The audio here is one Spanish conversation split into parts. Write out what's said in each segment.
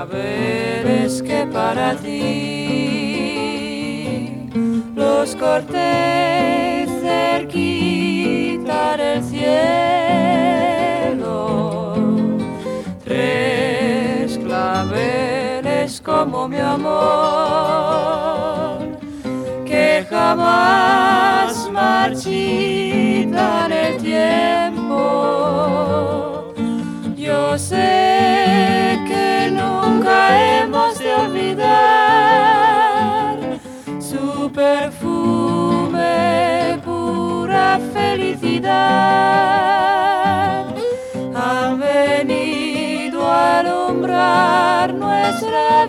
claveles que para ti los corté cerquita del cielo. Tres claveles como mi amor, que jamás marchitan el tiempo. Yo sé que nunca hemos de olvidar su perfume, pura felicidad. Han venido a alumbrar nuestra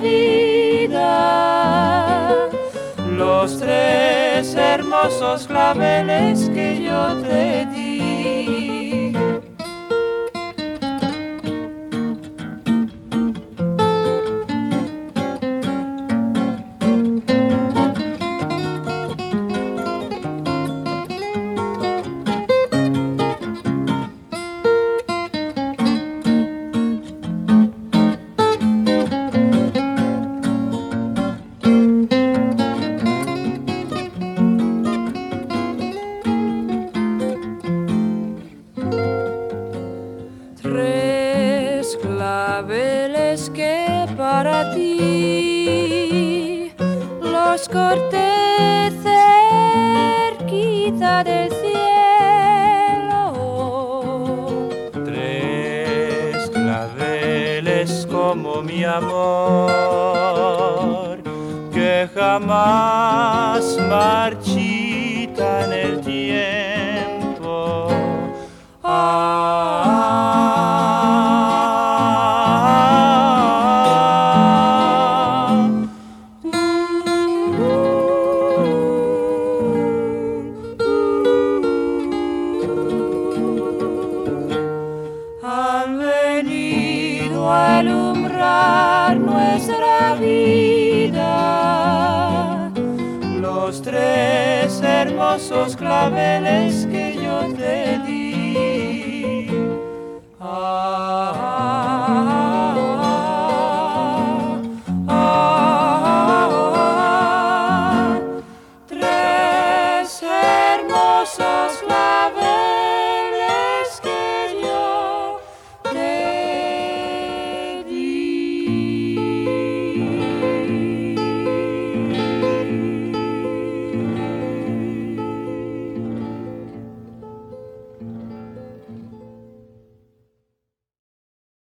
vida los tres hermosos claveles que yo te di. Tres claveles que para ti los corté cerquita del cielo. Tres claveles como mi amor, que jamás marchitan el tiempo. Han venido a alumbrar nuestra vida los tres hermosos claveles que yo te di.